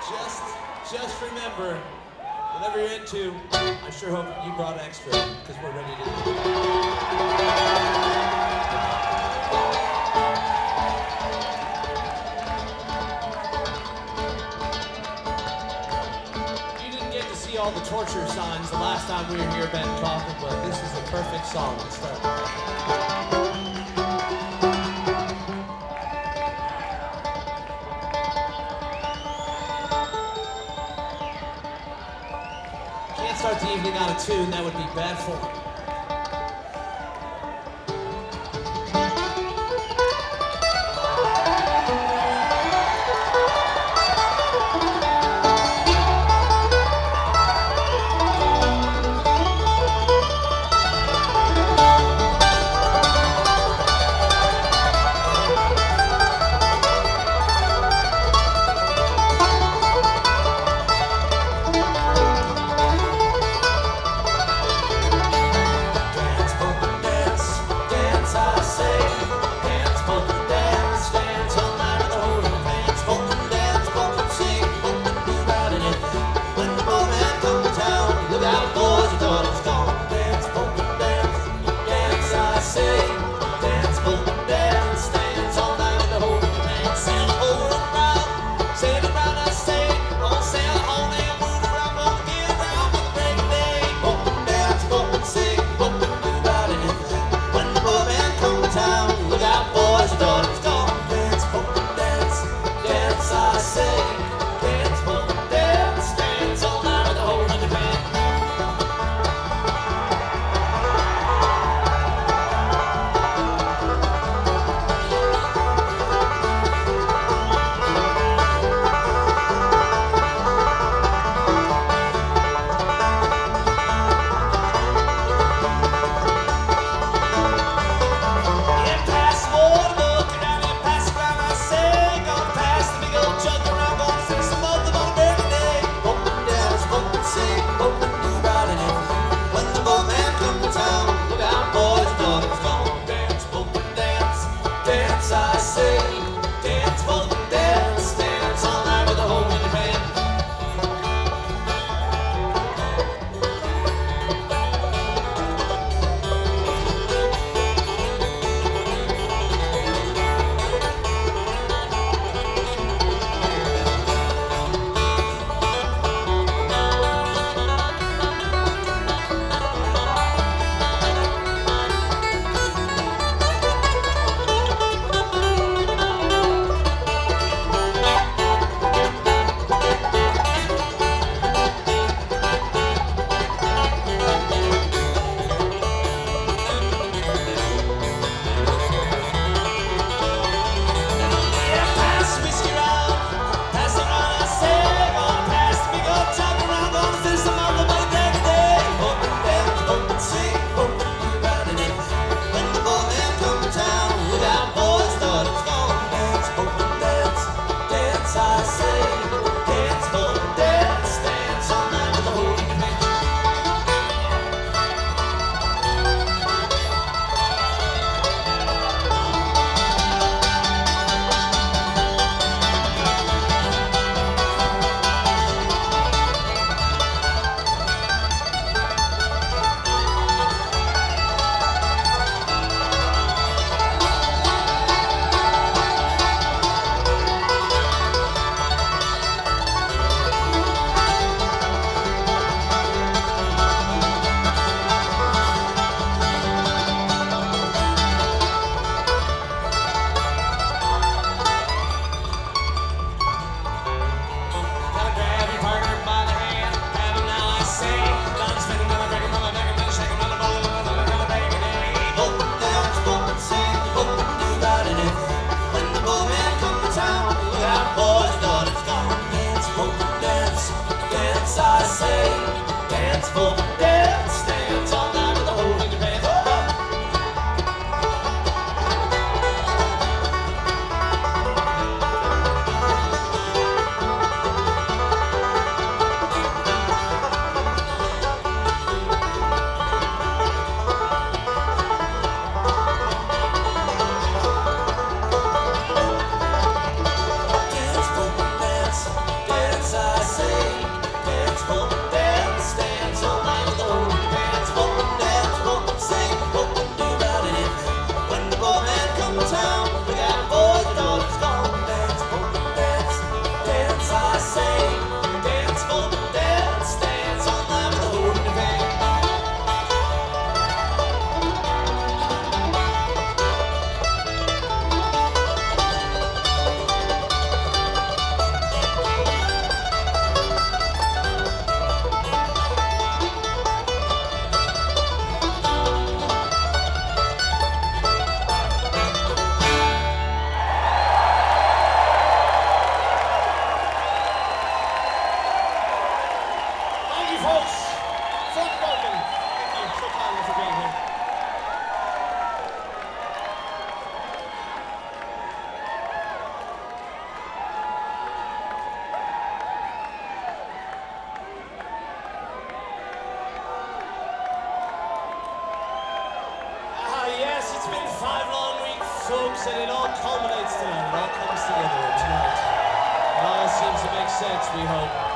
Just remember, whatever you're into, I sure hope you brought extra, because we're ready to do it. You didn't get to see all the torture signs the last time we were here, Ben Coffin, but this is a perfect song to start with. Can't start the evening on a tune, that would be bad form. folks, and it all culminates tonight. It all comes together tonight. It all seems to make sense, we hope.